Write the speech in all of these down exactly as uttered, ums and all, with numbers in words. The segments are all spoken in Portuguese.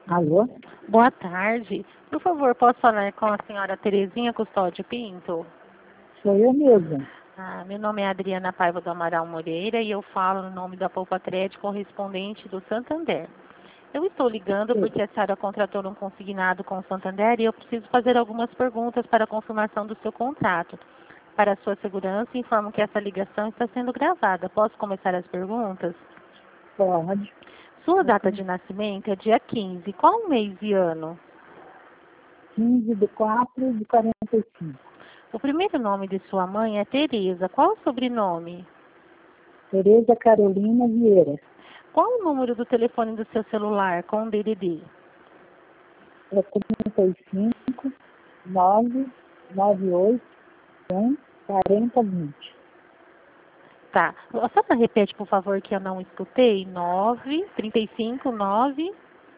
Alô? Boa tarde. Por favor, posso falar com a senhora Terezinha Custódio Pinto? Sou eu mesma. Ah, meu nome é Adriana Paiva do Amaral Moreira e eu falo no nome da Poupa Crédito correspondente do Santander. Eu estou ligando Sim. porque a senhora contratou um consignado com o Santander e eu preciso fazer algumas perguntas para a confirmação do seu contrato. Para a sua segurança, informo que essa ligação está sendo gravada. Posso começar as perguntas? Pode. Sua data de nascimento é dia quinze. Qual o mês e ano? quinze de quatro de quarenta e cinco. O primeiro nome de sua mãe é Tereza. Qual o sobrenome? Tereza Carolina Vieira. Qual o número do telefone do seu celular com o D D D? É trinta e cinco, nove, nove oito, um, quarenta, vinte. Tá. Só para repete, por favor, que eu não escutei. nove, trinta e cinco, nove.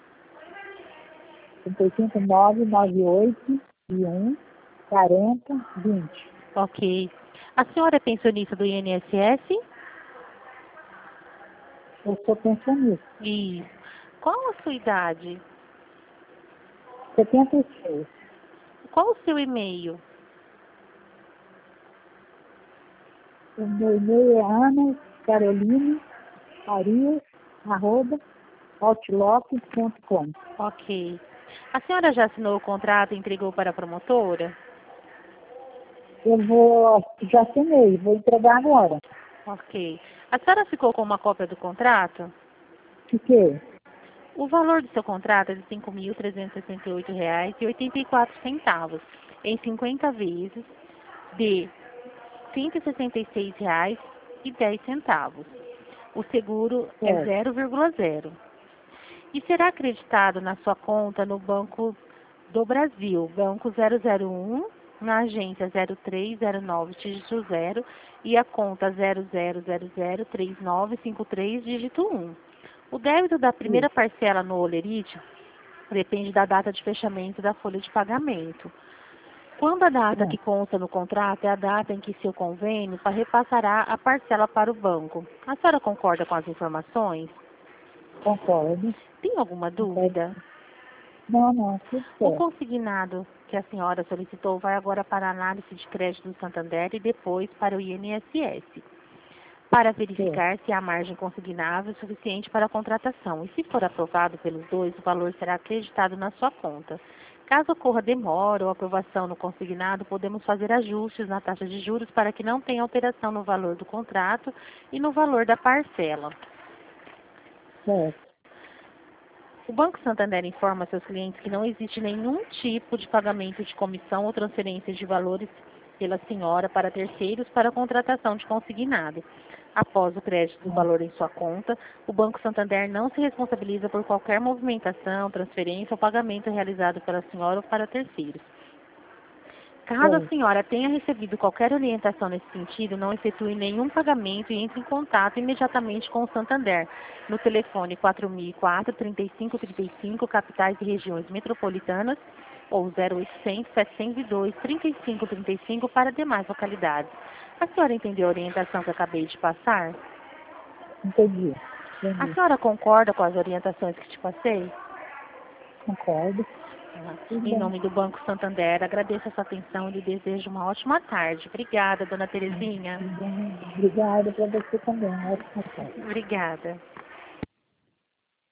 trinta e cinco, nove, nove oito, um, quarenta, vinte. Ok. A senhora é pensionista do I N S S? Eu sou pensionista. Isso. Qual a sua idade? setenta e seis. Qual o seu e-mail? O meu e-mail é Ana Carolina Farias, arroba, outlook ponto com. Ok. A senhora já assinou o contrato e entregou para a promotora? Eu vou, já assinei, vou entregar agora. Ok. A senhora ficou com uma cópia do contrato? Fiquei. O valor do seu contrato é de cinco mil trezentos e sessenta e oito reais e oitenta e quatro centavos, em cinquenta vezes de cento e sessenta e seis reais e dez centavos. O seguro é Certo. zero vírgula zero. E será acreditado na sua conta no Banco do Brasil, Banco zero zero um, na agência zero três zero nove, dígito zero, e a conta zero zero zero zero três nove cinco três, dígito um. O débito da primeira Isso. parcela no Olerite depende da data de fechamento da folha de pagamento. Quando a data que É, consta no contrato é a data em que seu convênio repassará a parcela para o banco. A senhora concorda com as informações? concordo. Tem alguma Concordo. dúvida? Não, não, tudo O certo. consignado que a senhora solicitou vai agora para a análise de crédito do Santander e depois para o I N S S, para Certo. verificar se há margem consignável suficiente para a contratação. E se for aprovado pelos dois, o valor será acreditado na sua conta. Caso ocorra demora ou aprovação no consignado, podemos fazer ajustes na taxa de juros para que não tenha alteração no valor do contrato e no valor da parcela. Certo. O Banco Santander informa seus clientes que não existe nenhum tipo de pagamento de comissão ou transferência de valores pela senhora para terceiros para a contratação de consignado. Após o crédito do valor em sua conta, o Banco Santander não se responsabiliza por qualquer movimentação, transferência ou pagamento realizado pela senhora ou para terceiros. Caso a Certo. senhora tenha recebido qualquer orientação nesse sentido, não efetue nenhum pagamento e entre em contato imediatamente com o Santander, no telefone quatro mil e quatro, trinta e cinco trinta e cinco, capitais e regiões metropolitanas, ou zero oitocentos, setecentos e dois, trinta e cinco trinta e cinco para demais localidades. A senhora entendeu a orientação que acabei de passar? Entendi. A Entendi. senhora concorda com as orientações que te passei? Concordo. Ah, Tudo Em bem. nome do Banco Santander, agradeço a sua atenção e lhe desejo uma ótima tarde. Obrigada, dona Terezinha. Tudo bem. Obrigada para você também. Ótima tarde. Obrigada.